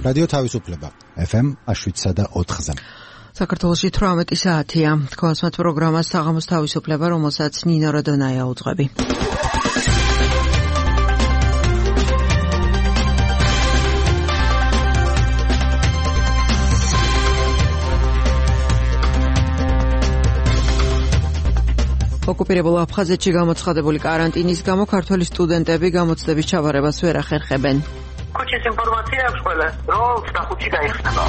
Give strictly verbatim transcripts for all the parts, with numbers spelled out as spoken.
რადიო თავისუფლება ეფ ემ შვიდსა და ოთხზე. საქართველოში თვრამეტი საათია. თქვენს პროგრამას საღამოს თავისუფლება, რომელსაც ნინო როდონაია უძღვები. ოკუპირებულ აფხაზეთში გამოცხადებული კარანტინის გამო ქართველი სტუდენტები გამოცდების ჩაბარებას ვერ ახერხებენ. ქუჩის ინფორმაცია აქვს ყველა, რომ ხუთი გაიხსნება.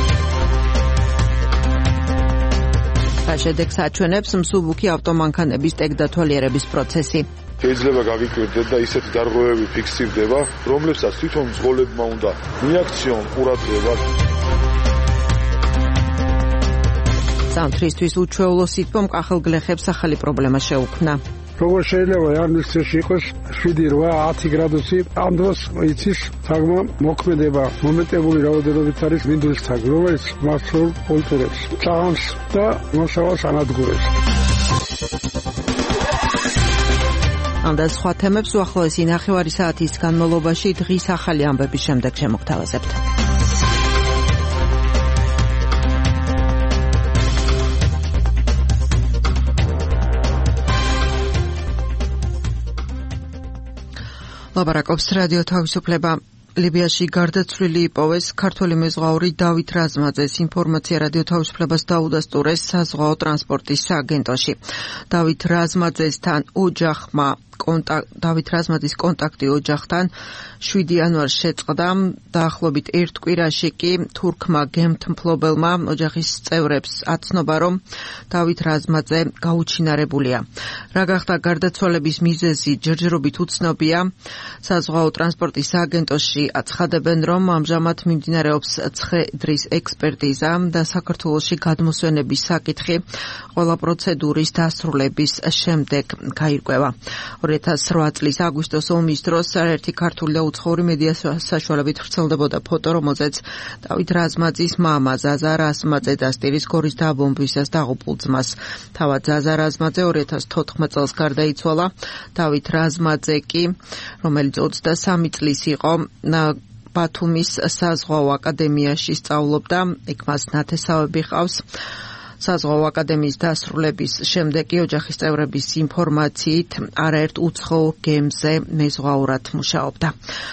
შედეგს აჩვენებს მსუბუქი ავტომანქანების ტექდათვალიერების პროცესი. შეიძლება გავიკვირდეთ და ისეთი დარღვევები ფიქსირდება, რომლებსაც თვითონ მძღოლებმა უნდა მიაქციონ ყურადღება. სამთრისთვის უჩვეულო სიტყვამ კახელგლეხებს ახალი პრობლემა შეუქმნა. როგორ შეიძლება იანვრის წელში იყოს შვიდი რვა ათი გრადუსი, ამ დროს იცის თაგმა მოქმედება მომენტებული რაოდენობით არის მინდვრის თაგი, რომელიც მასშტაბურ კულტურებს წამს და მოსავალს ანადგურებს. ამ და სხვა თემებს უახლოესი ნახევარი საათის განმავლობაში დღის ახალი ამბების შემდეგ შემოგთავაზებთ. ლაპარაკობს რადიო თავისუფლება. ლიბიაში გარდაცვლილი იპოვეს ქართველი მეზღვაური დავით რაზმაძეს. ინფორმაცია რადიო თავისუფლებას დაუდასტურეს საზღვაო ტრანსპორტის სააგენტოში. დავით რაზმაძესთან ოჯახმა დავით რაზმაძის კონტაქტი ოჯახთან შვიდი იანვარს შეწყდა. დაახლოებით ერთ კვირაში კი თურქმა გემთმფლობელმა ოჯახის წევრებს აცნობა, რომ დავით რაზმაძე გაუჩინარებულია. რა გახდა გარდაცვალების მიზეზი, ჯერჯერობით უცნობია. საზღვაო ტრანსპორტის სააგენტოში აცხადებენ, რომ ამჟამად მიმდინარეობს ცხედრის ექსპერტიზა და საქართველოში გადმოსვენების საკითხი ყველა პროცედურის დასრულების შემდეგ გაირკვევა. ორი ათას რვა წლის აგვისტოს ომის დროს არაერთი ქართული და უცხოური მედია საშუალებით ვრცელდებოდა ფოტო, რომელზეც დავით რაზმაძის მამა ზაზა რაზმაძე დასტირის გორის დაბომბვისას დაღუპულ ძმას. თავად ზაზა რაზმაძე ორი ათას თოთხმეტ წელს გარდაიცვალა. დავით რაზმაძე კი, რომელიც ოცდასამი წლის იყო, ბათუმის საზღვაო აკადემიაში სწავლობდა, იქ მას ნათესავები ჰყავს. საზღვაო აკადემიის დასრულების შემდეგ კი ოჯახის წევრების ინფორმაციით არაერთ უცხოურ გემზე მეზღვაურად მუშაობდა.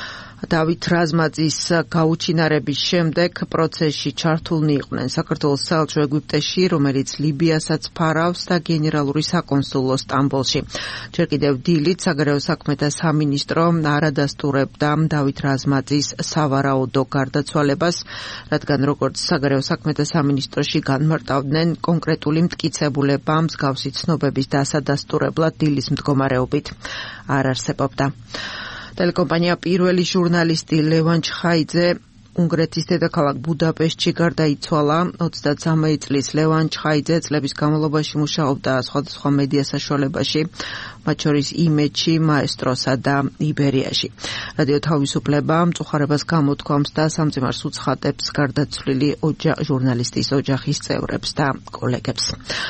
დავით რაზმაძის გაუჩინარების შემდეგ პროცესში ჩართულნი იყვნენ საქართველოს საელჩო ეგვიპტეში, რომელიც ლიბიასაც ფარავს და გენერალური საკონსულო სტამბოლში. ჯერ კიდევ დილით საგარეო საქმეთა სამინისტრო არ ადასტურებდა დავით რაზმაძის სავარაუდო გარდაცვალებას, რადგან როგორც საგარეო საქმეთა სამინისტროში განმარტავდნენ, კონკრეტული მტკიცებულება მსგავსი ცნობების დასადასტურებლად დილის მდგომარეობით არ არსებობდა. ტელეკომპანია პირველი ჟურნალისტი ლევან ჩხაიძე უნგრეთის დედაქალაქ ბუდაპეშტში გარდაიცვალა. ოცდაცამი წლის ლევან ჩხაიძე წლების განმავლობაში მუშაობდა სხვადასხვა მედია საშუალებაში, მათ შორის იმედში, მაესტროსა და იბერიაში. რადიო თავისუფლება მწუხარებას გამოთქვამს და სამძიმარს უცხადებს გარდაცვლილი ჟურნალისტის ოჯახის წევრებს და კოლეგებს.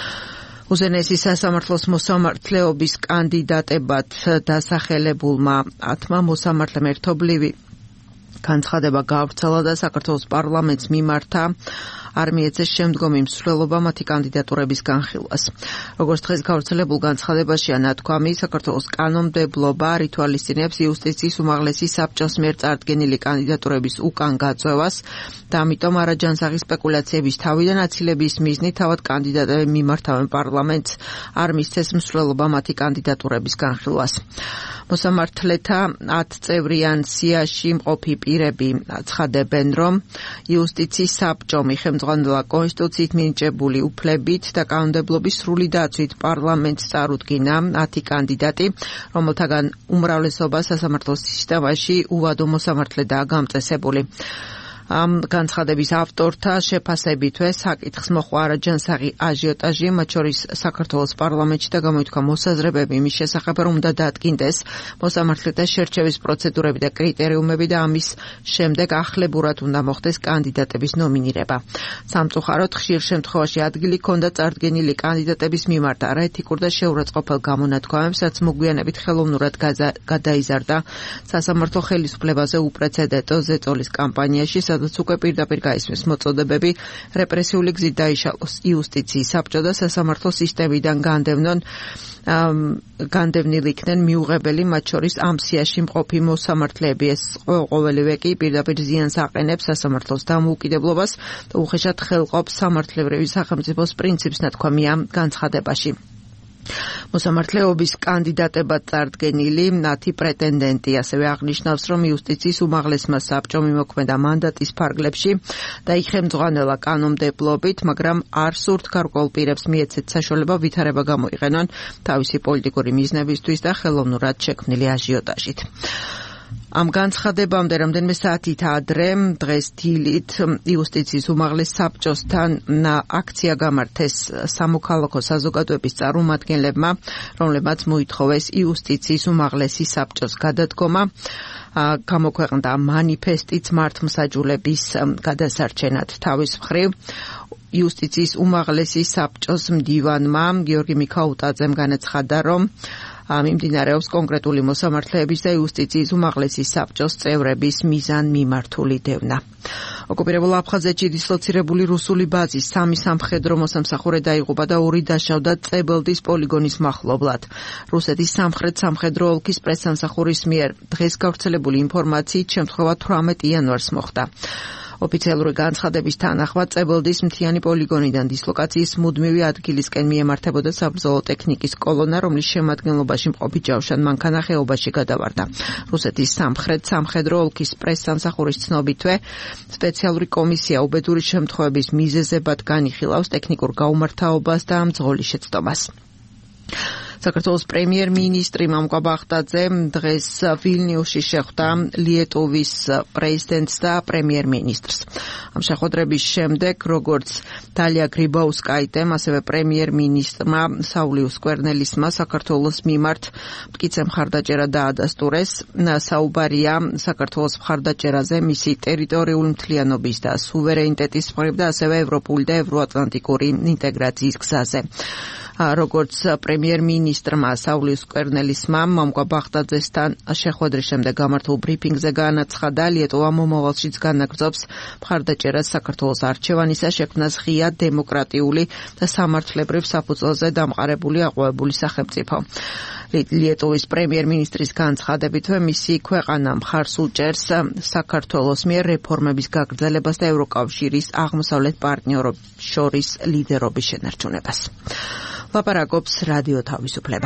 უზენაესი სასამართლოს მოსამართლეობის კანდიდატებად დასახელებულმა ათმა მოსამართლემ ერთობლივი განცხადება გაავრცელა და საქართველოს პარლამენტს მიმართა არ მიეცეს შემდგომი მსვლელობა მათი კანდიდატურების განხილვას. როგორც დღეს გავრცელებულ განცხადებაშია ნათქვამი, საქართველოს კანონმდებლობა არ ითვალისწინებს იუსტიციის უმაღლესი საბჭოს მიერ წარდგენილი კანდიდატურების უკან გაწევას და ამიტომ არაჯანსაღი სპეკულაციების თავიდან აცილების მიზნით თავად კანდიდატები მიმართავენ პარლამენტს არ მისცეს მსვლელობა მათი კანდიდატურების განხილვას. მოსამართლეთა ათწევრიან სიაში მყოფი პირები აცხადებენ, რომ იუსტიციის საბჭომ ხელმძღვანელა კონსტიტუციით მინიჭებული უფლებით და კანონმდებლობის სრული დაცვით პარლამენტს წარუდგინა ათი კანდიდატი, რომელთაგან უმრავლესობა სასამართლო სისტემაში უვადო მოსამართლედაა გამწესებული. ამ განცხადების ავტორთა შეფასებითვე საკითხს მოჰყვა არაჯანსაღი აჟიოტაჟი, მათ შორის საქართველოს პარლამენტში და გამოითქვა მოსაზრებები იმის შესახებ, რომ უნდა დადგინდეს მოსამართლეთა შერჩევის პროცედურები და კრიტერიუმები და ამის შემდეგ ახლებურად უნდა მოხდეს კანდიდატების ნომინირება. სამწუხაროდ ხშირ შემთხვევაში ადგილი ჰქონდა წარდგენილი კანდიდატების მიმართ არაეთიკურ და შეურაცხყოფელ გამონათქვამებს, რაც მოგვიანებით ხელოვნურად გადაიზარდა სასამართლო ხელისუფლებაზე უპრეცედენტო ზეწოლის კამპანიაში, სადაც უკვე პირდაპირ გაისმის მოწოდებები რეპრესიული გზით დაიშალოს იუსტიციის საბჭო და სასამართლო სისტემიდან განდევნონ განდევნილ იქნენ მიუღებელი, მათ შორის ამ სიაში მყოფი მოსამართლეები. ეს ყოველივე კი პირდაპირ ზიანს აყენებს სასამართლოს დამოუკიდებლობას და უხეშად ხელყოფს სამართლებრივი სახელმწიფოს პრინციპს, ნათქვამია განცხადებაში. მოსამართლეობის კანდიდატებად წარდგენილი მათი პრეტენდენტი ასევე აღნიშნავს, რომ იუსტიციის უმაღლესმა საბჭომ იმოქმედა მანდატის ფარგლებში და იხელმძღვანელა კანონმდებლობით, მაგრამ არ სურთ გარკვეულ პირებს მიეცეთ საშუალება ვითარება გამოიყენონ თავისი პოლიტიკური მიზნებისთვის და ხელოვნურად შექმნილი აჟიოტაჟით. ამ განცხადებამდე რამდენიმე საათით ადრე დღეს დილით იუსტიციის უმაღლეს საბჭოსთან აქცია გამართეს სამოქალაქო საზოგადოების წარმომადგენლებმა, რომლებმაც მოითხოვეს იუსტიციის უმაღლესი საბჭოს გადადგომა. გამოქვეყნდა მანიფესტიც მართლმსაჯულების გადასარჩენად. თავის მხრივ იუსტიციის უმაღლესი საბჭოს მდივანმა გიორგი მიქაუტაძემ განაცხადა, რომ მიმდინარეობს კონკრეტული მოსამართლეების და იუსტიციის უმაღლესი საბჭოს წევრების მიზანმიმართული დევნა. ოკუპირებულ აფხაზეთში დისლოცირებული რუსული ბაზის სამი სამხედრო მოსამსახურე დაიღუპა და ორი დაშავდა წებელდის პოლიგონის მახლობლად. რუსეთის სამხრეთ სამხედრო ოლქის პრესსამსახურის მიერ დღეს გავრცელებული ინფორმაციით შემთხვევა თვრამეტ იანვარს მოხდა. ოფიციალური განცხადების თანახმად წებელდის მთიანი პოლიგონიდან დისლოკაციის მუდმივი ადგილისკენ მიემართებოდა საბრძოლო ტექნიკის კოლონა, რომლის შემადგენლობაში მყოფი ჯავშან-მანქანა ხეობაში გადავარდა. რუსეთის სამხრეთ სამხედრო ოლქის პრესსამსახურის ცნობითვე სპეციალური კომისია უბედური შემთხვევების მიზეზებად განიხილავს ტექნიკურ გაუმართავობას და მძღოლის შეცდომას. საქართველოს პრემიერ-მინისტრი მამუკა ბახტაძე დღეს ვილნიუსში შეხვდა ლიეტუვის პრეზიდენტს და პრემიერ-მინისტრს. ამ შეხვედრების შემდეგ, როგორც დალია გრიბაუსკაიტემ, ასევე პრემიერ-მინისტრმა საულიუს კვერნელისმა საქართველოს მიმართ მტკიცე მხარდაჭერა დაადასტურეს. საუბარია საქართველოს მხარდაჭერაზე მისი ტერიტორიული მთლიანობის და სუვერენიტეტის მხრივ და ასევე ევროპული და ევროატლანტიკური ინტეგრაციის გზაზე. როგორც პრემიერ-მინისტრმა საულიუს კვერნელისმა მამუკა ბახტაძესთან შეხვედრის შემდეგ გამართულ ბრიფინგზე განაცხადა, ლიეტუვა მომავალშიც განაგრძობს მხარდაჭერას საქართველოს არჩევანისა შექმნას ღია დემოკრატიული და სამართლებრივ საფუძველზე დამყარებული აყვავებული სახელმწიფო. ლიეტუვის პრემიერ-მინისტრის განცხადებითვე მისი ქვეყანა მხარს უჭერს საქართველოს მიერ რეფორმების გაგრძელებას და ევროკავშირის აღმოსავლეთ პარტნიორებს შორის ლიდერობის შენარჩუნებას. ლაპარაკობს რადიო თავისუფლება.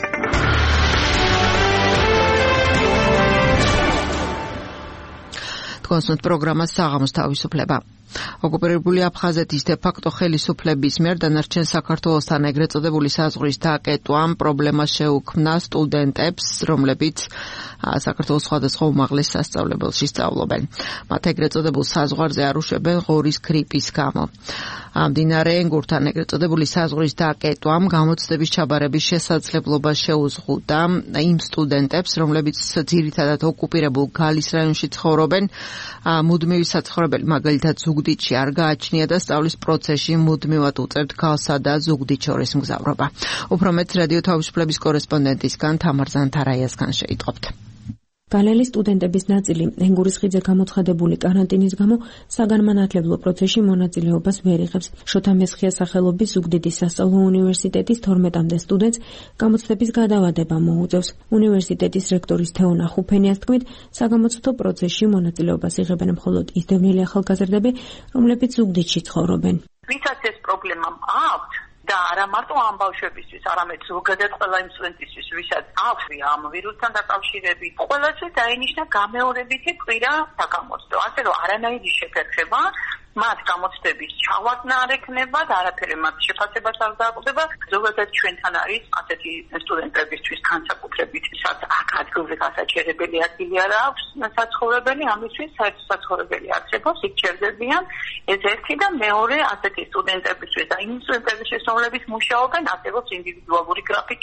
კონსულტ პროგრამა საღამოს თავისუფლება. ოკუპირებული აფხაზეთის დე-ფაქტო ხელისუფლების მიერ დანარჩენ საქართველოსთან ეგრეთ წოდებული საზღვრის დაკეტვამ პრობლემა შეუქმნა სტუდენტებს, რომლებიც საქართველოს სხვადასხვა უმაღლეს სასწავლებელში სწავლობენ. მათ ეგრეთ წოდებულ საზღვარზე არ უშვებენ ღორის გრიპის გამო. მდინარე ენგურთან ეგრეთ წოდებული საზღვრის დაკეტვამ გამოცდების ჩაბარების შესაძლებლობა შეუზღუდა იმ სტუდენტებს, რომლებიც ძირითადად ოკუპირებულ გალის რაიონში ცხოვრობენ. მუდმივი საცხოვრებელი მაგალითად ზუგდიდში არ გააჩნია და სწავლის პროცესში მუდმივად უწევთ გალსა და ზუგდიდ შორის მგზავრობა. უფრო მეტ რადიო თავისუფლების კორესპონდენტისგან თამარ ზანთარაიასგან შეიტყობთ. გალელი სტუდენტების ნაწილი ენგურის ხიდზე გამოცხადებული კარანტინის გამო საგანმანათლებლო პროცესში მონაწილეობას ვერ იღებს. შოთა მესხია სახელობის ზუგდიდის სასწავლო უნივერსიტეტის თორმეტამდე სტუდენტს გამოცდების გადავადება მოუწევს. უნივერსიტეტის რექტორის თეონა ხუფენიას თქმით, საგამოცდო პროცესში მონაწილეობას იღებენ მხოლოდ ისდევნილი ახალგაზრდები, რომლებიც ზუგდიდში ცხოვრობენ. ვისაც ეს პრობლემა აქვს და არა მარტო ამ ბავშვებისთვის, არამედ ზოგადად ყველა იმ სტუდენტისთვის, ვისაც აქვს ამ ვირუსთან დაკავშირებით, ყველაზე დაინიშნა გამეორებითი კვირა საგამოცდო. ასე რომ არანაირი შეფერხება მათ გამოცდების ჩავარდნა არ ექნება და არაფერი მათ შეფასებას არ დააკვდება. ზოგადად ჩვენთან არის ასეთი სტუდენტებისთვის განსაკუთრებით, ვისაც აქ ადგილზე გასაჩერებელი ადგილი არ აქვს საცხოვრებელი, ამისთვის საერთო საცხოვრებელი არსებობს, იქ ჩერდებიან. ეს ერთი და მეორე ასეთი სტუდენტებისთვის და იმ სტუდენტებისთვის, რომლებიც მუშაობენ, არსებობს ინდივიდუალური გრაფიკი.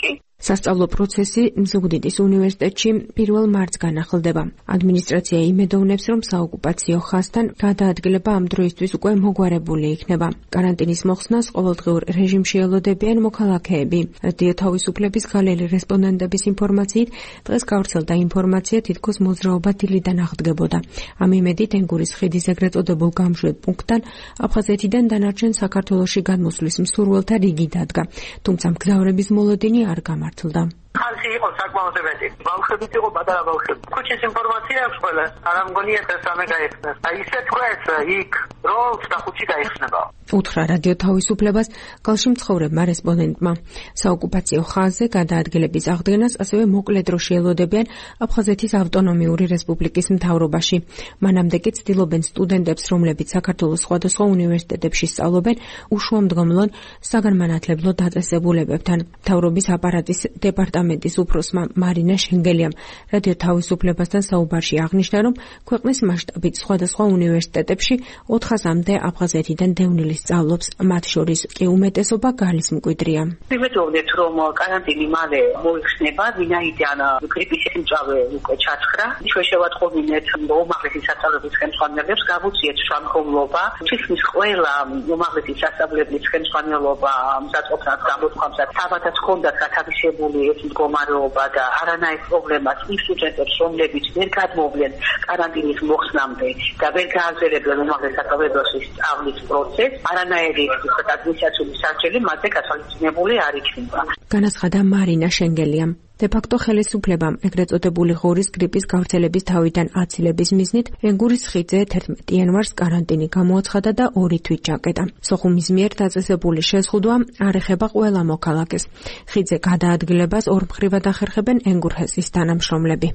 სასწავლო პროცესი ზუგდიდის უნივერსიტეტში პირველ მარტს განახლდება. ადმინისტრაცია იმედოვნებს, რომ საოკუპაციო ხაზთან გადაადგილება ამ დროისთვის უკვე მოგვარებული იქნება. კარანტინის მოხსნას ყოველდღიურ რეჟიმში ელოდებიან მოქალაქეები. რადიო თავისუფლების გალელი რესპონდენტების ინფორმაციით, დღეს გავრცელდა ინფორმაცია, თითქოს მოძრაობა დილიდან აღდგებოდა. ამ იმედით ენგურის ხიდის ეგრეთ წოდებულ გამშვებ პუნქტთან აფხაზეთიდან დანარჩენ საქართველოში გადმოსვლის მსურველთა რიგი დადგა. თუმცა მგზავრების მოლოდინი არ გამართლდა. ხალხი იყო საკმაოდ ბავშვებიც იყო პატარა ბავშვები. ქუჩის ინფორმაცია აქვს ყველა. არ ამგონია ეს სამე გაიხსნას. აი ისე თქვეს იქ რომ და ქუჩი გაიხსნება. უთხრა რადიო თავისუფლებას გალში მცხოვრებმა რესპონდენტმა. საოკუპაციო ხაზზე გადაადგილების აღდგენას ასევე მოკლე დროში ელოდებიან აფხაზეთის ავტონომიური რესპუბლიკის მთავრობაში. მანამდე კი ცდილობენ სტუდენტებს, რომლებიც საქართველოს სხვადასხვა უნივერსიტეტებში სწავლობენ, უშუამდგომლონ საგანმანათლებლო დაწესებულებებთან. მთავრობის აპარატის დეპარტამენტის უფროსმა მარინა შენგელიამ რადიო თავისუფლებასთან საუბარში აღნიშნა, რომ ქვეყნის მასშტაბით სხვადასხვა უნივერსიტეტებში ოთხასამდე აფხაზეთიდან დევნილი სწავლობს, მათ შორის კი უმეტესობა გალის მკვიდრია. ვიმედოვნებთ, რომ კარანტინი მალე მოიხსნება, ვინაიდან გრიპის სიმწავე უკვე ჩაცხრა. ჩვენ შევატყობინეთ უმაღლესი სასწავლებლის ხელმძღვანელებს, გავუწიეთ შამქომლობა. თითქმის ყველა უმაღლესი სასწავლებლის ხელმძღვანელობა მზადყოფნას გამოთქვამსა, საბადაც ჰქონდათ გათავისებული ეს მდგომარეობა და არანაირ პრობლემას იმ სტუდენტებს, რომლებიც ვერ გადმოვლენ კარანტინის მოხსნამდე და ვერ გააგრძელებენ უმაღლეს სასწავლებელში სწავლის პროცესს, არანაირი ადმინისტრაციული სასჯელი მათზე გასვალისწინებული არ იქნება. განაცხადა მარინა შენგელიამ. დე-ფაქტო ხელისუფლებამ ეგრეთ წოდებული ღორის გრიპის გავრცელების თავიდან აცილების მიზნით ენგურის ხიდზე თერთმეტი იანვარს კარანტინი გამოაცხადა და ორი თვით ჩაკეტა. სოხუმის მიერ დაწესებული შეზღუდვა არ ეხება ყველა მოქალაქეს. ხიდზე გადაადგილებას ორმხრივად ახერხებენ ენგურჰესის თანამშრომლები.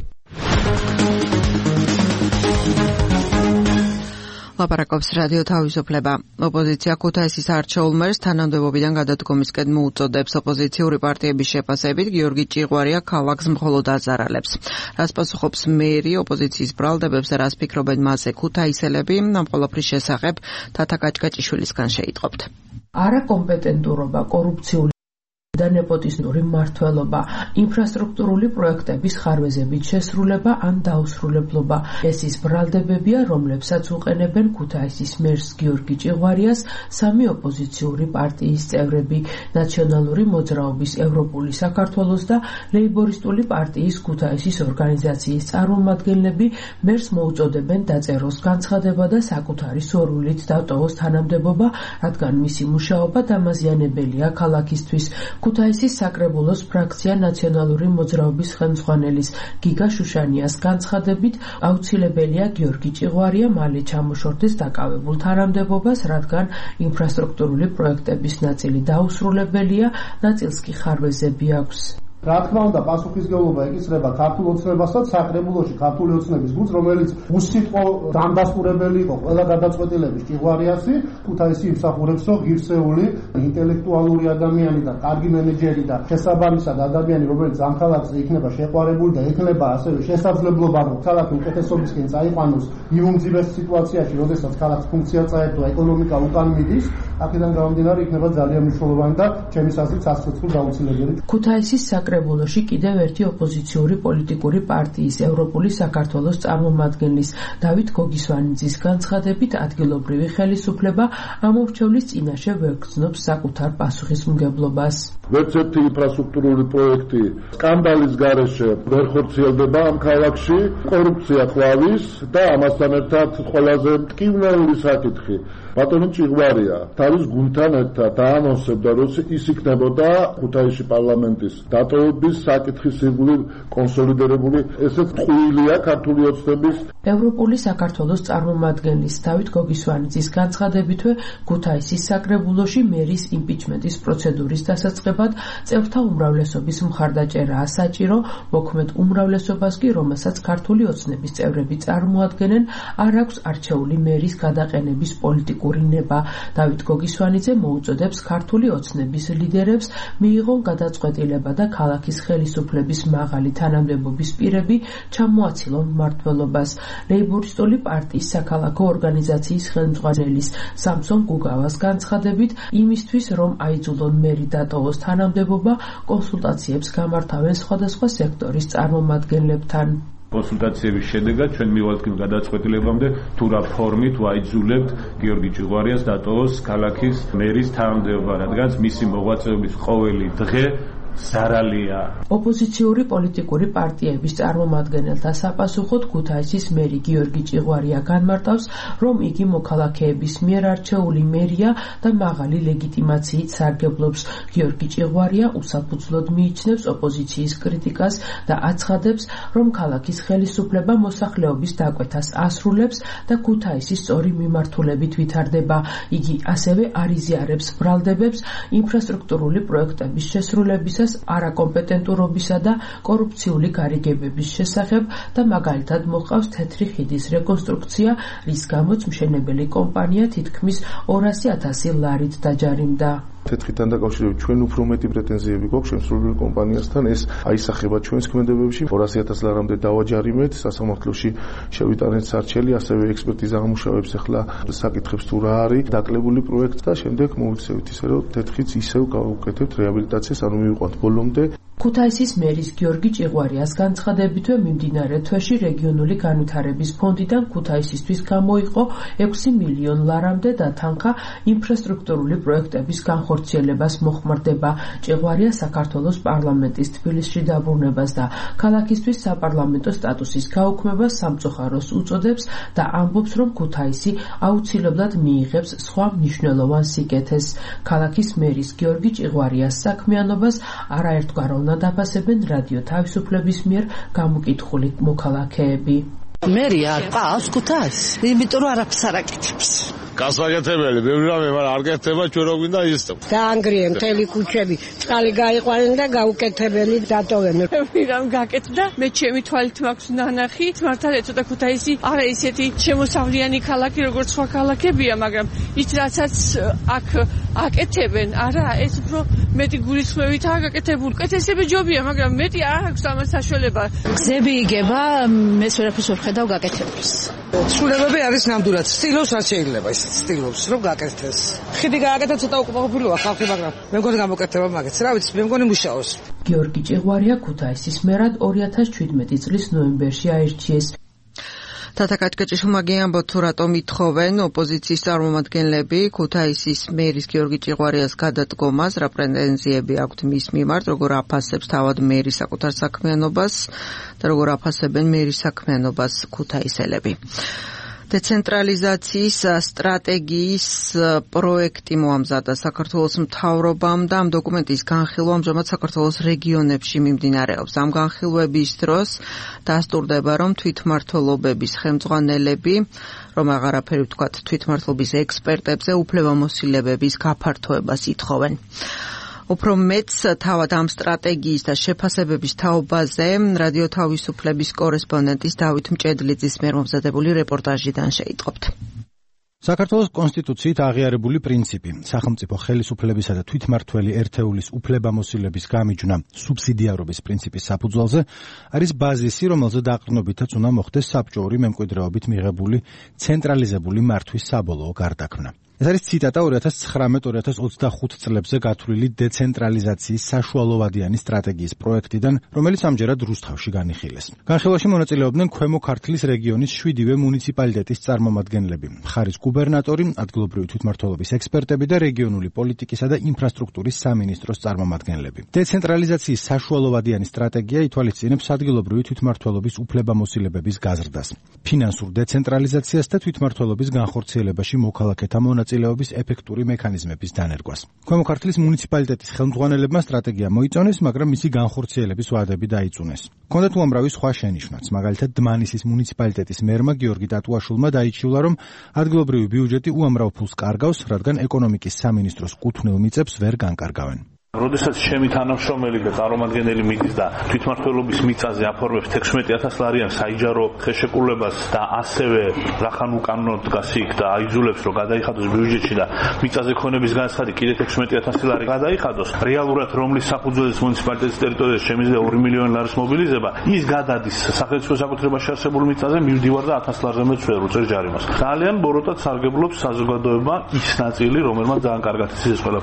ლაპარაკობს რადიო თავისუფლება. ოპოზიცია ქუთაისის არჩეულ მერს თანამდებობიდან გადადგომისკენ მოუწოდებს. ოპოზიციური პარტიების შეფასებით გიორგი ჭიღვარია ქალაქს მხოლოდ აზარალებს. რას პასუხობს მერი ოპოზიციის ბრალდებებს და რას ფიქრობენ მასზე ქუთაისელები, ამ ყველაფრის შესახებ თათა კაჭკაჭიშვილისგან შეიტყობთ. არაკომპეტენტურობა, კორუფციული და ნეპოტიზმური მმართველობა, ინფრასტრუქტურული პროექტების ხარვეზებით შესრულება ან დაუსრულებლობა. ეს ის ბრალდებებია, რომლებსაც უყენებენ ქუთაისის მერს გიორგი ჭიღვარიას სამი ოპოზიციური პარტიის წევრები, ნაციონალური მოძრაობის ევროპული საქართველოს და ლეიბორისტული პარტიის ქუთაისის ორგანიზაციის წარმომადგენლები მერს მოუწოდებენ დაწეროს განცხადება და საკუთარი სურვილით დატოვოს თანამდებობა, რადგან მისი მუშაობა დამაზიანებელია ქალაქისთვის. ქუთაისის საკრებულოს ფრაქცია ნაციონალური მოძრაობის ხელმძღვანელის გიგა შუშანიას განცხადებით, აუცილებელია გიორგი ჭიღვარია მალე ჩამოშორდეს დაკავებულ თანამდებობას, რადგან ინფრასტრუქტურული პროექტების ნაწილი დაუსრულებელია, ნაწილს კი ხარვეზები აქვს. რა თქმა უნდა, პასუხისმგებლობა ეკისრება ქართულ ოცნებასაც, საკრებულოში ქართული ოცნების გუნდს, რომელიც უსიტყვო დამდასტურებელი იყო ყველა გადაწყვეტილების ჭიღვარიასი, ქუთაისი იმსახურებს, რომ ღირსეული, ინტელექტუალური ადამიანი და კარგი მენეჯერი და შესაბამისად ადამიანი, რომელიც ამ ქალაქზე იქნება შეყვარებული და ექნება ასევე შესაძლებლობა, რომ ქალაქი უკეთესობისკენ წაიყვანოს იმ უმძიმეს სიტუაციაში, როდესაც ქალაქს ფუნქცია წაერთვა, ეკონომიკა უკან მიდის, აქედან გამომდინარე იქნება ძალიან მნიშვნელოვანი და ჩემის აზრით სასწრაფო დაუცილებელი. ქუთაისის საკრებულოში კიდევ ერთი ოპოზიციური პოლიტიკური პარტიის ევროპული საქართველოს წარმომადგენლის დავით გოგისვანიძის განცხადებით, ადგილობრივი ხელისუფლება ამორჩევლის წინაშე ვერ გრძნობს საკუთარ პასუხისმგებლობას. ვერც ერთი ინფრასტრუქტურული პროექტი სკანდალის გარეშე ვერ ხორციელდება ამ ქალაქში, კორუფცია ყვავის და ამასთან ერთად ყველაზე მტკივნეული საკითხი. ბატონი ჭიღვარია თავის გუნდთან ერთად აანონსებდა, რომ ის იქნებოდა ქუთაისში პარლამენტის დატოვების საკითხის ირგვლივ კონსოლიდირებული. ესეც ტყუილია ქართული ოცნების. ევროპული საქართველოს წარმომადგენლის დავით გოგისვანიძის განცხადებითვე, ქუთაისის საკრებულოში მერის იმპიჩმენტის პროცედურის დასაწყებად წევრთა უმრავლესობის მხარდაჭერაა საჭირო, მოქმედ უმრავლესობას კი, რომელსაც ქართული ოცნების წევრები წარმოადგენენ, არ აქვს არჩეული მერის გადაყენების პოლიტიკა. ნება. დავით გოგისვანიძე მოუწოდებს ქართული ოცნების ლიდერებს მიიღონ გადაწყვეტილება და ქალაქის ხელისუფლების მაღალი თანამდებობის პირები ჩამოაცილონ მმართველობას. ლეიბორისტული პარტიის საქალაქო ორგანიზაციის ხელმძღვანელის სამსონ გუგავას განცხადებით, იმისთვის რომ აიძულონ მერი დატოვოს თანამდებობა კონსულტაციებს გამართავენ სხვადასხვა სექტორის წარმომადგენლებთან. კონსულტაციების შედეგად ჩვენ მივალთ გადაწყვეტილებამდე თუ რა ფორმით ვაიძულებთ გიორგი ჭიღვარიას დატოვოს ქალაქის მერის თანამდებობა, რადგან მისი მოღვაწეობის ყოველი დღე ზარალია. ოპოზიციური პოლიტიკური პარტიების წარმომადგენელთა საპასუხოდ ქუთაისის მერი გიორგი ჭიღვარია განმარტავს, რომ იგი მოქალაქეების მიერ არჩეული მერია და მაღალი ლეგიტიმაციით სარგებლობს. გიორგი ჭიღვარია უსაფუძვლოდ მიიჩნევს ოპოზიციის კრიტიკას და აცხადებს, რომ ქალაქის ხელისუფლება მოსახლეობის დაკვეთას ასრულებს და ქუთაისის სწორი მიმართულებით ვითარდება. იგი ასევე არ იზიარებს ბრალდებებს ინფრასტრუქტურული პროექტების შესრულებისას არაკომპეტენტურობისა და კორუფციული გარიგებების შესახებ და მაგალითად მოყავს თეთრი ხიდის რეკონსტრუქცია, რის გამოც მშენებელი კომპანია თითქმის ორასი ათასი ლარით დაჯარიმდა. თეთრთან დაკავშირებით ჩვენ უფრო მეტი პრეტენზიები გვაქვს შემსრულებელი კომპანიასთან, ეს აისახება ჩვენს ქმედებებში. ორასი ათასი ლარამდე დავაჯარიმეთ, სასამართლოში შევიტანეთ სარჩელი, ასევე ექსპერტიზა ამუშავებს ახლა საკითხებს თუ რა არის დაკლებული პროექტი და შემდეგ მოვიქცევით ისე რომ თეთრიც ისევ გავუკეთებთ რეაბილიტაციას, ანუ მივიყვანთ ბოლომდე. ქუთაისის მერის გიორგი ჭიღვარიას განცხადებითვე მიმდინარე თვეში რეგიონული განვითარების ფონდიდან ქუთაისისთვის გამოიყო ექვსი მილიონი ლარამდე დათანხა ინფრასტრუქტურული პროექტების განხორციელებას მოხმარდება. ჭიღვარია საქართველოს პარლამენტის თბილისში დაბრუნებას და ქალაქისთვის საპარლამენტო სტატუსის გაუქმებას სამწუხაროს უწოდებს და ამბობს, რომ ქუთაისი აუცილებლად მიიღებს სხვა მნიშვნელოვან სიკეთეს. ქალაქის მერის გიორგი ჭიღვარიას საქმიანობას არაერთგვაროვნად დაფასებენ რადიო თავისუფლების მიერ გამოკითხული მოქალაქეები. მერი არ ყავს ქუთაისს, იმიტომ რომ არაფერს არ აკეთებს. გასაკეთებელი, ბევრი რამე, მაგრამ არ კეთდება, ჩვენ რო გვინდა ისწავ. დაანგრიენ მთელი ქუჩები, წყალი გაიყვანენ და გაუკეთებელი დატოვენ. ვირამ გაკეთდა, მე ჩემი თვალით მაქვს ნანახი, მართალია ცოტა ქუთაისი არა ისეთი შემოსავლიანი ქალაქი, როგორც სხვა ქალაქებია, მაგრამ ის რაცაც აქ აკეთებენ, არა, ეს უფრო მეტი გულისხმევითაა გაკეთებული. კეთესები ჯობია, მაგრამ მეტი არ აქვს ამას საშუალება. გზები იგება, მეც ვერაფერს ვერ ხედავ გაკეთებას. ცვლილებები არის ნამდვილად, ცდილობს რაც შეიძლება ის ცდილობს რომ გაკეთდეს. ხიდი გააკეთა ცოტა უკმაყოფილოა ხალხი, მაგრამ მე მგონი გამოკეთდება მაგაც. რა ვიცი, მე მგონი მუშაობს. გიორგი ჭიღვარია ქუთაისის მერად ორი ათას შვიდმეტი წლის ნოემბერში აირჩიეს. თათა კაჭკაჭიშუმაგი ამბობ თუ რატომ ითხოვენ ოპოზიციის წარმომადგენლები ქუთაისის მერის გიორგი ჭიღვარიას გადადგომას, რა პრეტენზიები აქვთ მის მიმართ, როგორ აფასებს თავად მერი საკუთარ საქმიანობას და როგორ აფასებენ მერის საქმიანობას ქუთაისელები. დეცენტრალიზაციის სტრატეგიის პროექტი მოამზადა საქართველოს მთავრობამ და ამ დოკუმენტის განხილვა ამჟამად საქართველოს რეგიონებში მიმდინარეობს. ამ განხილვების დროს დასტურდება, რომ თვითმმართველობების ხელმძღვანელები, რომ აღარაფერი ვთქვათ თვითმმართველობის ექსპერტებზე უფლებამოსილებების გაფართოებას ითხოვენ. უფრო მეც თავად ამ სტრატეგიის და შეფასებების თაობაზე რადიო თავისუფლების კორესპონდენტის დავით მჭედლიძის მიერ მომზადებული რეპორტაჟიდან შეიტყობთ. საქართველოს კონსტიტუციით აღიარებული პრინციპი, სახელმწიფო ხელისუფლებისა და თვითმმართველი ერთეულის უფლებამოსილების გამიჯვნა სუბსიდიარობის პრინციპის საფუძველზე არის ბაზისი, რომელზე დაყრდნობითაც უნდა მოხდეს საბჭოური მემკვიდრეობით მიღებული ცენტრალიზებული მართვის საბოლოო გარდაქმნა. ეს არის ციტატა ორი ათას ცხრამეტ ორი ათას ოცდახუთ წლებზე გათვლილი დეცენტრალიზაციის საშუალოვადიანი სტრატეგიის პროექტიდან, რომელიც ამჯერად რუსთავში განიხილეს. განხილვაში მონაწილეობდნენ ქვემო ქართლის რეგიონის შვიდივე მუნიციპალიტეტის წარმომადგენლები, მხარის გუბერნატორი, ადგილობრივი თვითმმართველობის ექსპერტები და რეგიონული პოლიტიკისა და ინფრასტრუქტურის სამინისტროს წარმომადგენლები. დეცენტრალიზაციის საშუალოვადიანი სტრატეგია ითვალისწინებს ადგილობრივი თვითმმართველობის უფლებამოსილებების გაზრდას, ფინანსურ დეცენტრალიზაციას და თვითმმართველობის განხორციელებაში მოქალაქეთა მონაწილეობას წილეობის ეფექტური მექანიზმების დანერგვას. ქვემო ქართლის მუნიციპალიტეტის ხელმძღვანელებმა სტრატეგია მოიწონეს, მაგრამ მისი განხორციელების ვადები დაიწუნეს. ჰქონდათ უამრავი სხვა შენიშვნაც, მაგალითად დმანისის მუნიციპალიტეტის მერმა გიორგი ტატუაშვილმა დაიჩივლა, რომ ადგილობრივი ბიუჯეტი უამრავ ფულს კარგავს, რადგან ეკონომიკის სამინისტროს კუთვნილ მიწებს ვერ განკარგავენ. როდესაც ჩემი თანამშრომელი და წარმომადგენელი მიდის და თვითმმართველობის მიწაზე აფორმებს ექვსმეტი ათას ლარიან საიჯარო ხელშეკრულებას და ასევე რახან უკანონო დგას იქ და აიძულებს რომ გადაიხადოს ბიუჯეტში და მიწაზე ქონების განცხადი კიდევ ექვსმეტი ათასი ლარი გადაიხადოს, რეალურად რომლის საფუძველზეც მუნიციპალიტეტის ტერიტორიაზე შემიძლია ორი მილიონი ლარის მობილიზება, ის გადადის სახელმწიფო საკუთრებაში არსებულ მიწაზე, მივდივარ და ათას ლარზე მეც ვერ უწერ ჯარიმას. ძალიან ბოროტად სარგებლობს საზოგადოება ის ნაწილი, რომელმაც ძალიან კარგად იცის ეს ყველაფერი.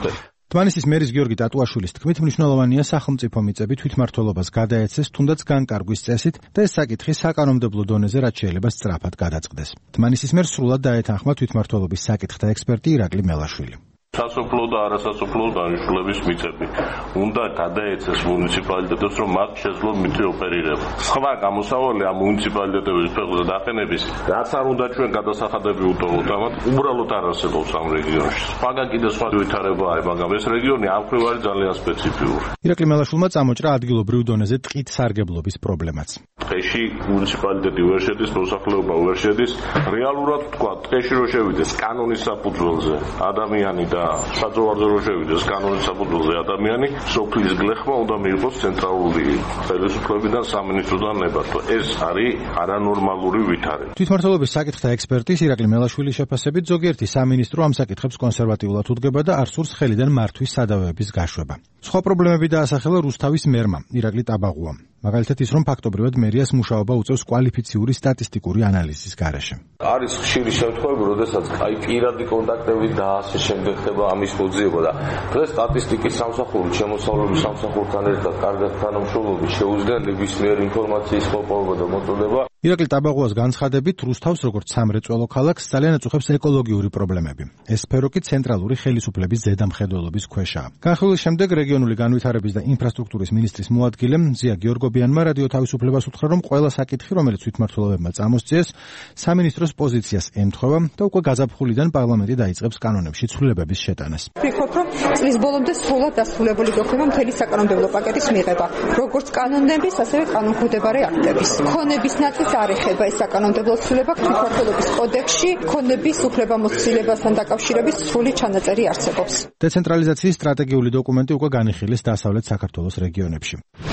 თბილისის მერის გიორგი ტატუაშვილის თქმით, მნიშვნელოვანია სახელმწიფო მიწები თვითმმართველობას გადაეცეს თუნდაც განკარგვის წესით და ეს საკითხი საკანონმდებლო დონეზე რაც შეიძლება სწრაფად გადაწყდეს. თბილისის მერს სრულად დაეთანხმა თვითმმართველობის საკითხთა ექსპერტი ირაკლი მელაშვილი. სასოფლო და არასასოფლო დანიშნულების მიწები უნდა გადაეცეს მუნიციპალიტეტებს, რომ მათ შეძლო მიწი ოპერირება. სხვა გამოსავალია მუნიციპალიტეტების ფეხზე დაყენების, რაც არ უნდა ჩვენ გადასახადები უტოვოთ, ამათ უბრალოდ არ არსებობს ამ რეგიონში. სხვაგან კიდე სხვა ვითარებაა, მაგრამ ეს რეგიონი ამ მხრივ არის ძალიან სპეციფიური. ირაკლი მელაშვილმა წამოჭრა ადგილობრივ დონეზე ტყით სარგებლობის პრობლემაც. ტყეში მუნიციპალიტეტი ვერ შედის, მოსახლეობა ვერ შედის. რეალურად თქვა, ტყეში რო შევიდეს კანონის საფუძველზე ადამიანი და საძოვარზე რო შევიდეს კანონის საფუძველზე ადამიანი, სოფლის გლეხმა უნდა მიიღოს ცენტრალური ხელისუფლებიდან სამინისტროდან ნებართვა. ეს არის არანორმალური ვითარება. თვითმმართველობის საკითხთა ექსპერტის ირაკლი მელაშვილის შეფასებით ზოგიერთი სამინისტრო ამ საკითხებს კონსერვატიულად უდგება და არ სურს ხელიდან მართვის სადავეების გაშვება. სხვა პრობლემები დაასახელა რუსთავის მერმა ირაკლი ტაბაღუამ. მაგალითად ის, რომ ფაქტობრივად მერიას მუშაობა უწევს კვალიფიციური სტატისტიკური ანალიზის გარეშე. არის ხშირი შემთხვევები, როდესაც აი პირადი კონტაქტები და ასე შემდეგ ხდება ამის მოძიება და დღეს სტატისტიკის სამსახური შემოსავლების სამსახურთან ერთად კარგად თანამშრომლობით შეუძლია ნებისმიერ ინფორმაციის მოპოვება და მოწოდება. ირაკლი ტაბაღუას განცხადებით, რუსთავს როგორც სამრეწველო ქალაქს ძალიან ეწუხებს ეკოლოგიური პრობლემები. ეს სფერო კი ცენტრალური ხელისუფლების ზედამხედველობის ქვეშაა. განხილვის შემდეგ რეგიონული განვითარების და ინფრასტრუქტურის მინისტრის მოადგილე ზია გიორგობიანმა რადიო თავისუფლებას უთხრა, რომ ყველა საკითხი, რომელიც თვითმმართველობებმა წამოსწიეს, სამინისტროს პოზიციას ემთხვევა და უკვე გაზაფხულიდან პარლამენტი დაიწყებს კანონებში ცვლილებების შეტანას. ვფიქრობ, რომ წლის ბოლომდე სრულად დასრულებული გახდება მთელი საკანონმდებლო პაკეტის მიღება, როგორც კანონების, ასევე კანონქვემდებარე აქტების. ქონების ნაწილს არ ეხება ეს საკანონმდებლო ცვლილება, თვითმმართველობის კოდექსში ქონების უფლებამოსილებასთან დაკავშირებით სრული ჩანაწერი არსებობს. დეცენტრალიზაციის სტრატეგიული დოკუმენტი უკვე განიხილეს დასავლეთ საქართველოს რეგიონებში.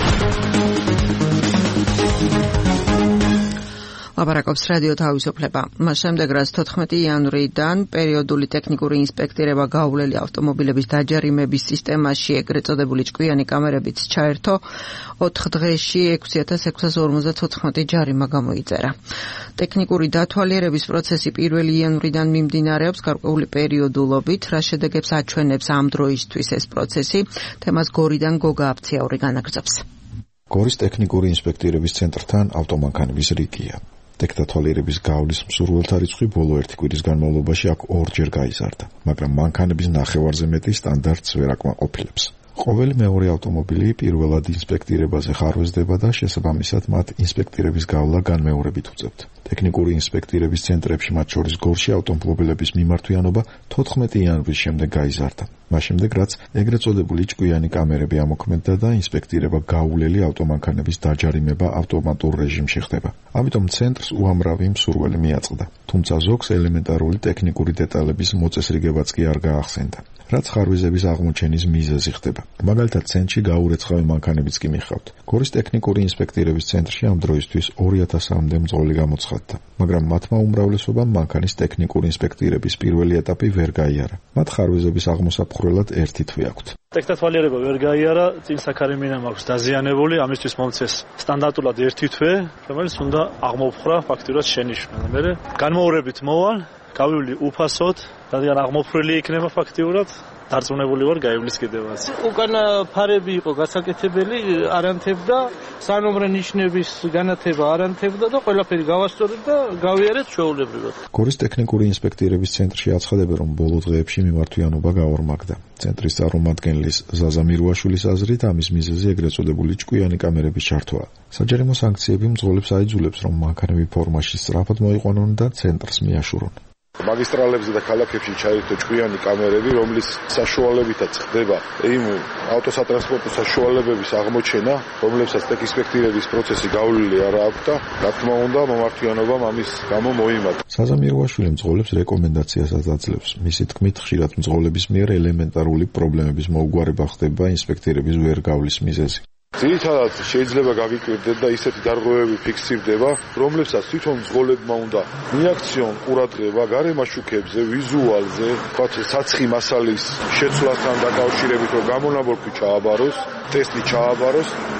ლაპარაკობს რადიო თავისუფლება. მას შემდეგ, რაც თოთხმეტი იანვრიდან პერიოდული ტექნიკური ინსპექტირება გაუვლელი ავტომობილების დაჯარიმების სისტემაში ეგრეთ წოდებული ჭკვიანი კამერებით ჩაერთო, ოთხ დღეში ექვსი ათას ექვსას ორმოცდათოთხმეტი ჯარიმა გამოიწერა. ტექნიკური დათვალიერების პროცესი პირველი იანვრიდან მიმდინარეობს გარკვეული პერიოდულობით, რა შედეგებს აჩვენებს ამ დროისთვის ეს პროცესი, თემას გორიდან გოგა აფციაური განაგრძობს. გორის ტექნიკური ინსპექტირების ცენტრთან ავტომანქანების რიგია. ტექნათვალიერების გავლის მსურველთა რიცხვი ბოლო ერთი კვირის განმავლობაში აქ ორჯერ გაიზარდა, მაგრამ მანქანების ნახევარზე მეტი სტანდარტს ვერ აკმაყოფილებს. ყოველი მეორე ავტომობილი პირველად ინსპექტირებაზე ხარვეზდება და შესაბამისად მათ ინსპექტირების გავლა განმეორებით უწევთ. ტექნიკური ინსპექტირების ცენტრებში, მათ შორის გორში, ავტომობილების მიმართვიანობა თოთხმეტი იანვრის შემდეგ გაიზარდა. მას შემდეგ, რაც ეგრეთ წოდებული ჭკვიანი კამერები ამოქმედდა და ინსპექტირება გაუვლელი ავტომანქანების დაჯარიმება ავტომატურ რეჟიმში ხდება. ამიტომ ცენტრს უამრავი მსურველი მიაწყდა, თუმცა ზოგს ელემენტარული ტექნიკური დეტალების მოწესრიგებაც კი არ გაახსენდა, რაც ხარვეზების აღმოჩენის მიზეზი ხდება. მაგალითად, ცენტრში გაურეცხავი მანქანებიც კი მიხავთ. გორის ტექნიკური ინსპექტირების ცენტრში ამ დროისთვის ორი ათასამდე მძღოლი გამოცხადდა, მაგრამ მათმა უმრავლესობამ მანქანის ტექნიკური ინსპექტირების პირველი ეტაპი ვერ გაიარა. მათ ხარვეზების აღმოსაფხვრელად ერთი თვე აქვთ. ტექნათვალიერება ვერ გაიარა, წინ საქარემინა მაქვს დაზიანებული, ამისთვის მომწეს სტანდარტულად ერთი თვე, რომელიც უნდა აღმოფხრა ფაქტურად შენიშვნა. მერე განმეორებით მოვალ, გავივლი უფასოდ, რადგან აღმოფხრილი იქნება ფაქტიურად. დარწმუნებული ვარ გაივლის კიდევაც. უკანა ფარები იყო გასაკეთებელი, არანთებდა, სანომრე ნიშნების განათება არანთებდა და ყველაფერი გავასწორეთ და გავიარეთ ჩვეულებრივად. გორის ტექნიკური ინსპექტირების ცენტრში აცხადებენ, რომ ბოლო დღეებში მიმართვიანობა გაორმაგდა. ცენტრის წარმომადგენლის ზაზა მირუაშვილის აზრით, ამის მიზეზი ეგრეთ წოდებული ჭკვიანი კამერების ჩართვაა. საჯარიმო სანქციები მძღოლებს აიძულებს, რომ მანქანები ფორმაში სწრაფად მოიყვანონ და ცენტრს მიაშურონ. მაგისტრალებზე და ქალაქებში ჩაერთო ჭკვიანი კამერები, რომლის საშუალებითაც ხდება იმ ავტოსატრანსპორტო საშუალებების აღმოჩენა, რომლებსაც ტექინსპექტირების პროცესი გავლილი არ აქვს და რა თქმა უნდა მომართვიანობამ ამის გამო მოიმატა. ზაზა მირუაშვილი მძღოლებს რეკომენდაციასაც აძლევს. მისი თქმით, ხშირად მძღოლების მიერ ელემენტარული პრობლემების მოუგვარება ხდება ინსპექტირების ვერ გავლის მიზეზი. ძირითადად შეიძლება გაგიკვირდეთ და ისეთი დარღვევები ფიქსირდება, რომლებსაც თვითონ მძღოლებმა უნდა მიაქციონ ყურადღება გარემაშუქებზე, ვიზუალზე, თქვათ საცხი მასალის შეცვლასთან დაკავშირებით, რომ გამონაბოლქვი ჩააბაროს, ტესტი ჩააბაროს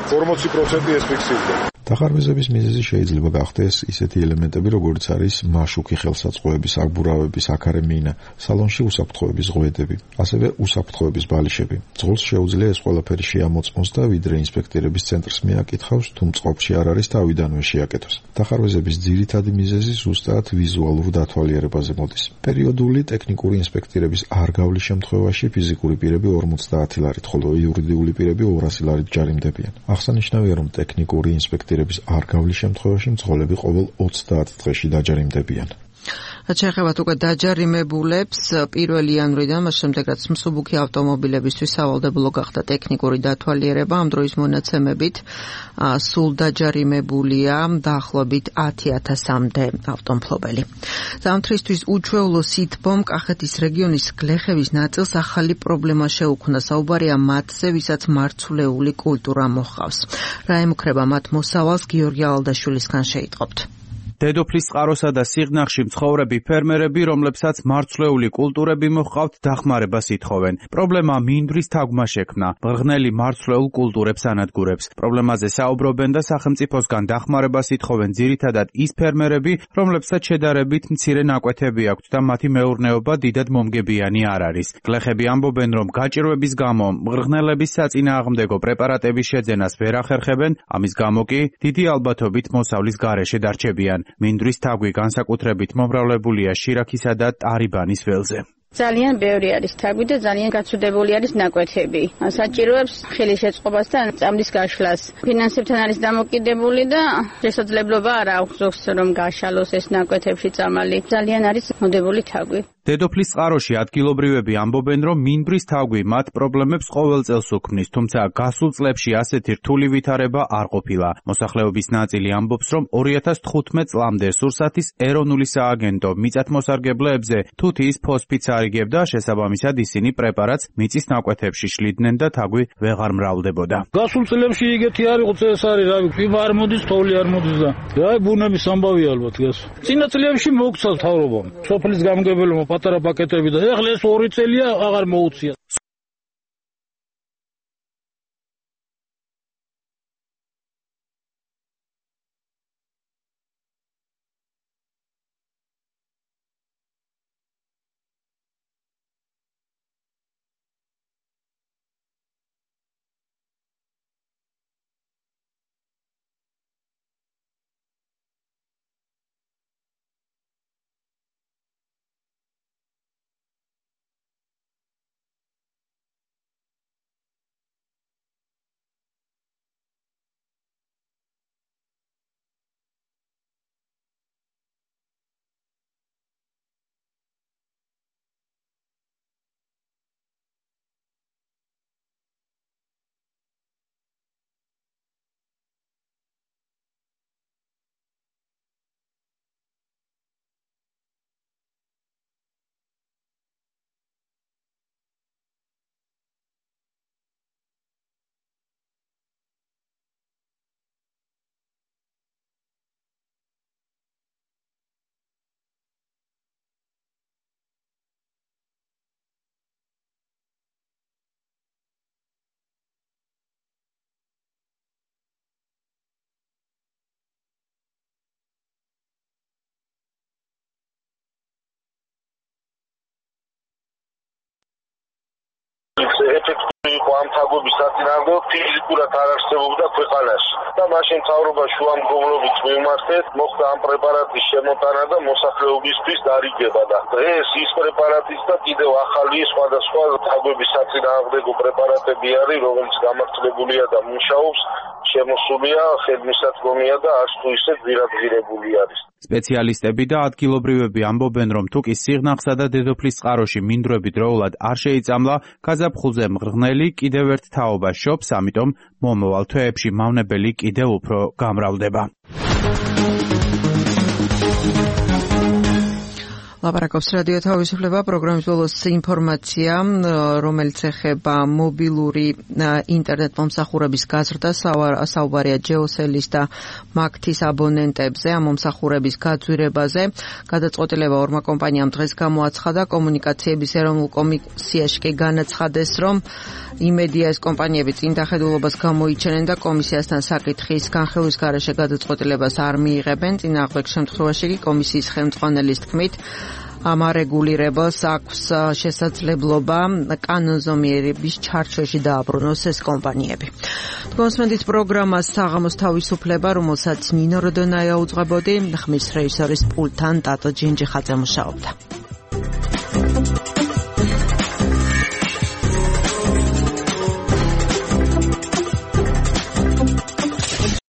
ორმოცი პროცენტი ეს ფიქსირდა. დახარბეზების მიზეზი შეიძლება გახდეს ისეთი ელემენტები, როგორც არის მაშუკი ხელსაწყოების, აგბურავების, აქარემინა, სალონში უსაფრთხოების ღვედები, ასევე უსაფრთხოების ბალიშები. ძღოლს შეუძლია ეს ყველაფერი შეამოწმოს და ვიდრე ინსპექტირების ცენტრს მიაკითხავს, თუ მწყობში არ არის თავიდანვე შეაკეთოს. დახარბეზების ძირითადი მიზეზი ზუსტად ვიზუალურ დათვალიერებაზე მოდის. პერიოდული ტექნიკური ინსპექტირების არ გავლის შემთხვევაში ფიზიკური პირები ორმოცდაათი ლარით, ხოლო იურიდიული პირები ორასი ლარით ჯარიმდებიან. აღსანიშნავია, რომ ტექნიკური ინსპექტირების არ გავლის შემთხვევაში მძღოლები ყოველ ოცდაათ დღეში დაჯარიმდებიან. რაც შეეხება უკვე დაჯარიმებულებს, პირველი იანვრიდან მას შემდეგ რაც მსუბუქი ავტომობილებისთვის სავალდებულო გახდა ტექნიკური დათვალიერება, ამ დროის მონაცემებით სულ დაჯარიმებულია დაახლოებით ათი ათასამდე ავტომფლობელი. ზამთრისთვის უჩვეულო სითბომ კახეთის რეგიონის გლეხების ნაწილს ახალი პრობლემა შეუქმნა. საუბარია მათზე, ვისაც მარცვლეული კულტურა მოჰყავს. რა ემუქრება მათ მოსავალს, გიორგი ალდაშვილისგან შეიტყობთ. დედოფლის წყაროსა და სიღნაღში მცხოვრები ფერმერები, რომლებსაც მარცვლეული კულტურები მოჰყავთ, დახმარებას ითხოვენ. პრობლემა მინდვრის თაგვმა შექმნა. მღრღნელი მარცვლეულ კულტურებს ანადგურებს. პრობლემაზე საუბრობენ და სახელმწიფოსგან დახმარებას ითხოვენ ძირითადად ის ფერმერები, რომლებსაც შედარებით მცირე ნაკვეთები აქვთ და მათი მეურნეობა დიდად მომგებიანი არ არის. გლეხები ამბობენ, რომ გაჭირვების გამო მღრღნელების საწინააღმდეგო პრეპარატების შეძენას ვერ ახერხებენ, ამის გამო კი დიდი ალბათობით მოსავლის გარეშე დარჩებიან. მინდვრის თაგვი განსაკუთრებით მომრავლებულია შირაქისა და ტარიბანის ველზე. ძალიან ბევრი არის თაგვი და ძალიან გაცუდებული არის ნაკვეთები. საჭიროებს ხელი შეწყობას და წამლის გაშლას. ფინანსებთან არის დამოკიდებული და შესაძლებლობა არ აქვს ზოგს რომ გაშალოს ეს ნაკვეთებში წამალი. ძალიან არის მოდებული თაგვი. დედოფლის წყაროში ადგილობრივები ამბობენ, რომ მინდვრის თაგვი მათ პრობლემებს ყოველ წელს უქმნის, თუმცა გასულ წლებში ასეთი რთული ვითარება არ ყოფილა. მოსახლეობის ნაწილი ამბობს, რომ ორი ათას თხუთმეტ წლამდე სურსათის ეროვნული სააგენტო მიწათმოსარგებლეებზე თუთიის ფოსფიტს არიგებდა, შესაბამისად ისინი პრეპარატს მიწის ნაკვეთებში შლიდნენ და თაგვი ვეღარ მრავლდებოდა. გასულ წლებში იგეთი არ იყო წესარი, რა ვიცი, არ მოდის, თოვლი არ მოდის და აი ბუნების ამბავი ალბათ გას. წინა წლებში მოგვცა თავრობამ. სოფლის გამგებელმა პატარა პაკეტები და ეხლა ეს ორი წელია აღარ მოუწია. ეფექტური იყო ამ თაგვების საწინააღმდეგო ფიზიკურად არ არსებობდა ქვეყანაში და მაშინ მთავრობა შუამდგომლობით მიმართეთ, მოხდა ამ პრეპარატის შემოტანა და მოსახლეობისთვის დარიგება და დღეს ის პრეპარატის და კიდევ ახალი სხვადასხვა თაგვების საწინააღმდეგო პრეპარატები არის, რომელიც გამართლებულია და მუშაობს, შემოსულია, ხელმისაწვდომია და არც თუ ისე ძვირადღირებული არის. სპეციალისტები და ადგილობრივები ამბობენ, რომ თუკი სიღნაღსა და დედოფლის წყაროში მინდვრები დროულად არ შეიწამლა, გაზაფხულზე მღრღნელი კიდევ ერთ თაობას შობს, ამიტომ მომავალ თვეებში მავნებელი კიდევ უფრო გამრავლდება. ლაპარაკობს რადიო თავისუფლება, პროგრამის ბოლოს ინფორმაცია, რომელიც ეხება მობილური ინტერნეტ მომსახურების გაზრდას, საუბარია ჯეოსელის და მაგთის აბონენტებზე, ამ მომსახურების გაძვირებაზე. გადაწყვეტილება ორმა კომპანიამ დღეს გამოაცხადა, კომუნიკაციების ეროვნულ კომისიაში კი განაცხადეს, რომ იმედია ეს კომპანიები წინ დახედულობას გამოიჩენენ და კომისიასთან საკითხის განხილვის გარეშე გადაწყვეტილებას არ მიიღებენ. წინააღმდეგ შემთხვევაში კი კომისიის ხელმძღვანელის თქმით ამ არეგულირებას აქვს შესაძლებლობა კანონზომიერების ჩარჩოში დააბრუნოს ეს კომპანიები. კონსმენდის პროგრამას საღამოს თავისუფლება, რომელსაც ნინო როდონაია უძღვებოდი, ხმის რეჟისორის პულტთან ტატო ჯინჯიხაძე მუშაობდა.